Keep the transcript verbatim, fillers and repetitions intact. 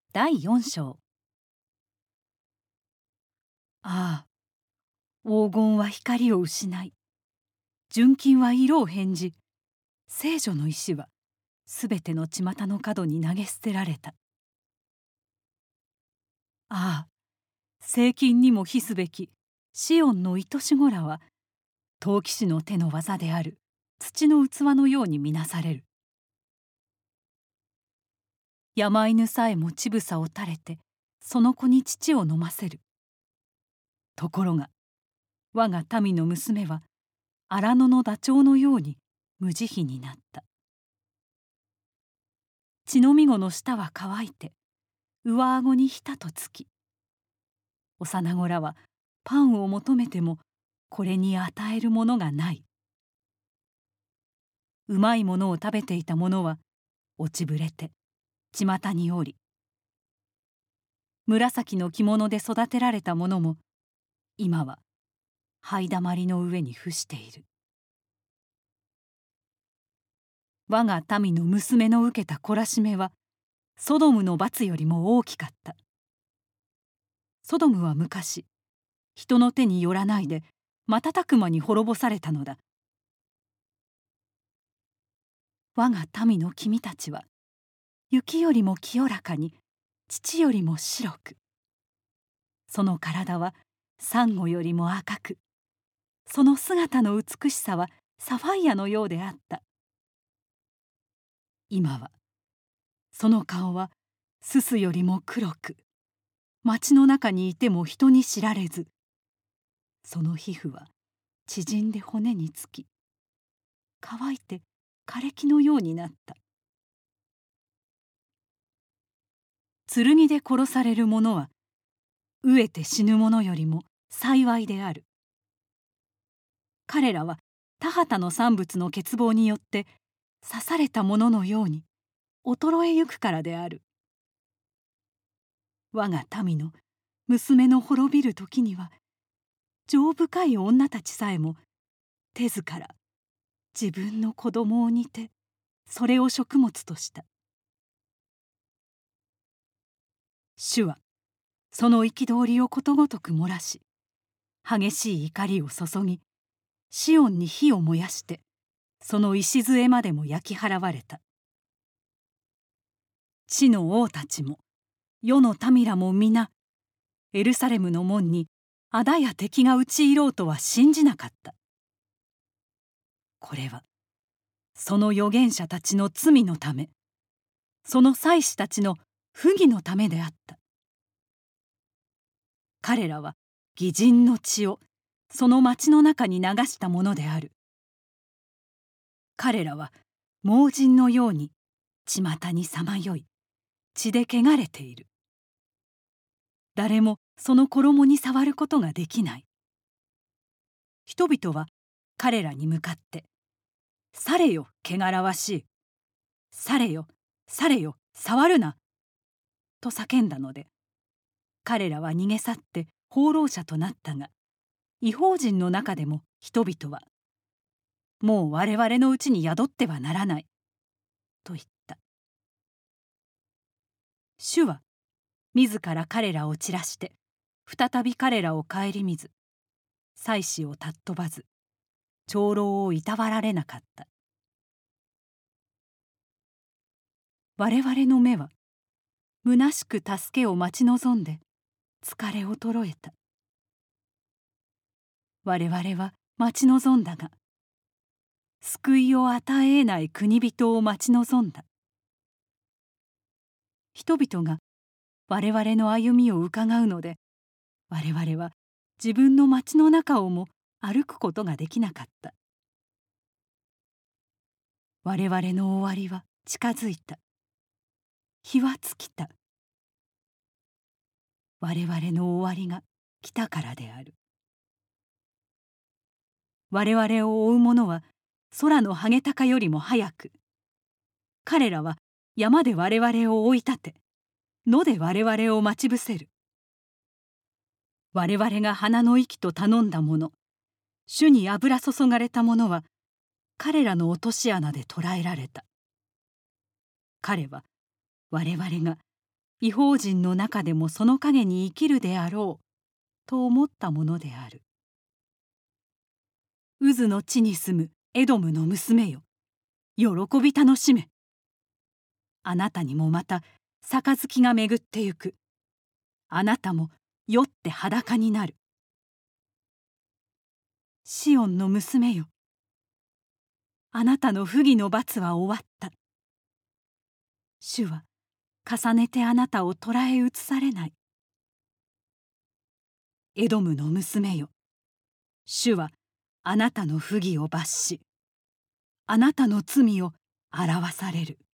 だいよん章。ああ、黄金は光を失い、純金は色を変じ、聖女の石はすべての巷の角に投げ捨てられた。ああ、聖金にも比すべきシオンの愛し子らは、陶器師の手の技である土の器のように見なされる。山犬さえも乳房を垂れてその子に乳を飲ませる。ところが我が民の娘は荒野のダチョウのように無慈悲になった。血のみ子の舌は乾いて上顎にひたとつき、幼子らはパンを求めてもこれに与えるものがない。うまいものを食べていた者は落ちぶれて巷におり、紫の着物で育てられた者も今は灰だまりの上に伏している。我が民の娘の受けた懲らしめはソドムの罰よりも大きかった。ソドムは昔人の手によらないで瞬く間に滅ぼされたのだ。我が民の君たちは雪よりも清らかに乳よりも白く、その体はサンゴよりも赤く、その姿の美しさはサファイアのようであった。今はその顔はすすよりも黒く、町の中にいても人に知られず、その皮膚は縮んで骨につき、乾いて枯れ木のようになった。剣で殺される者は飢えて死ぬ者よりも幸いである。彼らは田畑の産物の欠乏によって刺された者のように衰えゆくからである。我が民の娘の滅びる時には、情深い女たちさえも手ずから自分の子供を煮てそれを食物とした。主はその憤りをことごとく漏らし、激しい怒りを注ぎ、シオンに火を燃やしてその礎までも焼き払われた。地の王たちも世の民らも皆エルサレムの門に仇や敵が討ち入ろうとは信じなかった。これはその預言者たちの罪のため、その祭司たちの不義のためであった。彼らは義人の血をその町の中に流したものである。彼らは盲人のように巷にさまよい血で汚れている。誰もその衣に触ることができない。人々は彼らに向かって「されよ汚らわしい、されよされよ触るな」と叫んだので、彼らは逃げ去って放浪者となったが、異邦人の中でも人々は「もう我々のうちに宿ってはならない」と言った。主は自ら彼らを散らして再び彼らを顧みず、祭司を尊ばず長老をいたわられなかった。我々の目は虚しく助けを待ち望んで疲れ衰えた。我々は待ち望んだが、救いを与えない国人を待ち望んだ。人々が我々の歩みを伺うので、我々は自分の町の中をも歩くことができなかった。我々の終わりは近づいた。日は尽きた。我々の終わりが来たからである。我々を追う者は空のハゲタカよりも早く、彼らは山で我々を追い立て、野で我々を待ち伏せる。我々が花の息と頼んだもの、主に油注がれたものは彼らの落とし穴で捕らえられた。彼は我々が異邦人の中でもその陰に生きるであろうと思ったものである。ウズの地に住むエドムの娘よ、喜び楽しめ。あなたにもまた杯が巡ってゆく。あなたも酔って裸になる。シオンの娘よ、あなたの不義の罰は終わった。主は重ねてあなたを捕らえ移されない。エドムの娘よ、主はあなたの不義を罰し、あなたの罪を表される。